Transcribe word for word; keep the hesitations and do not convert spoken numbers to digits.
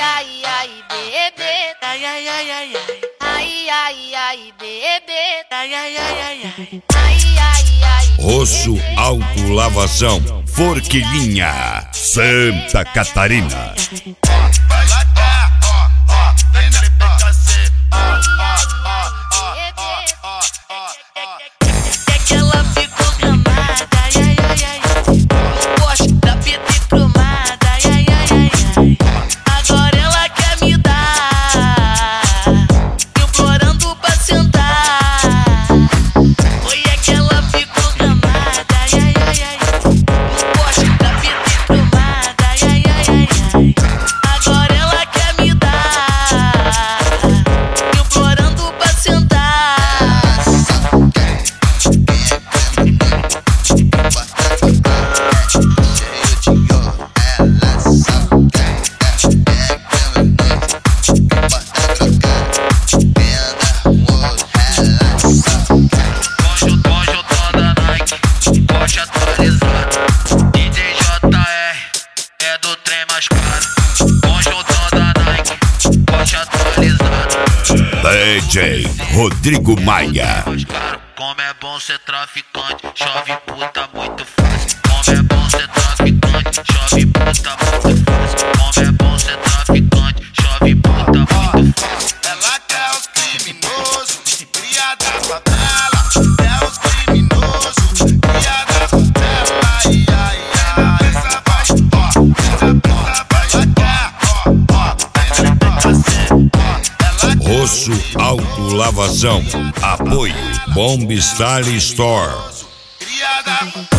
ai, ai, bebê. Ai, ai, ai, ai, ai. Ai, ai, ai, bebê. Ai, ai, ai, ai, ai. Ai, ai, ai. Rosso Autolavação, Forquilinha, Santa Catarina. Vai latar, ó, ó, vem na P K C. É que ela ficou gamada, ai, ai, ai, ai. Gosto da P T cromada, ai, ai, ai, ai. Agora ela quer me dar, implorando pra sentar. Oi, é que ela ficou gamada, ai, ai, ai, ai. Gosto da P T cromada, ai, ai, ai, ai. Agora ela quer me dar, implorando pra sentar. Conjuntão da Nike, Porsche atualizado. D J J R é do trem mais caro. Conjuntão da Nike, Porsche atualizado. D J Rodrigo Maia. Mais caro. Como é bom ser traficante, chove puta muito fácil. Como é bom ser traficante, chove puta muito fácil. Como é bom ser traficante, chove puta muito fácil. Ela quer os criminosos, cria da favela. Quer os criminosos, cria da favela. Ai, ai, ai, essa vai, ó, essa puta vai. Ela quer, ó, ó, vem na P K C, ó. Ela quer Rosso Autolavação, apoio Bomb Style Store. cria da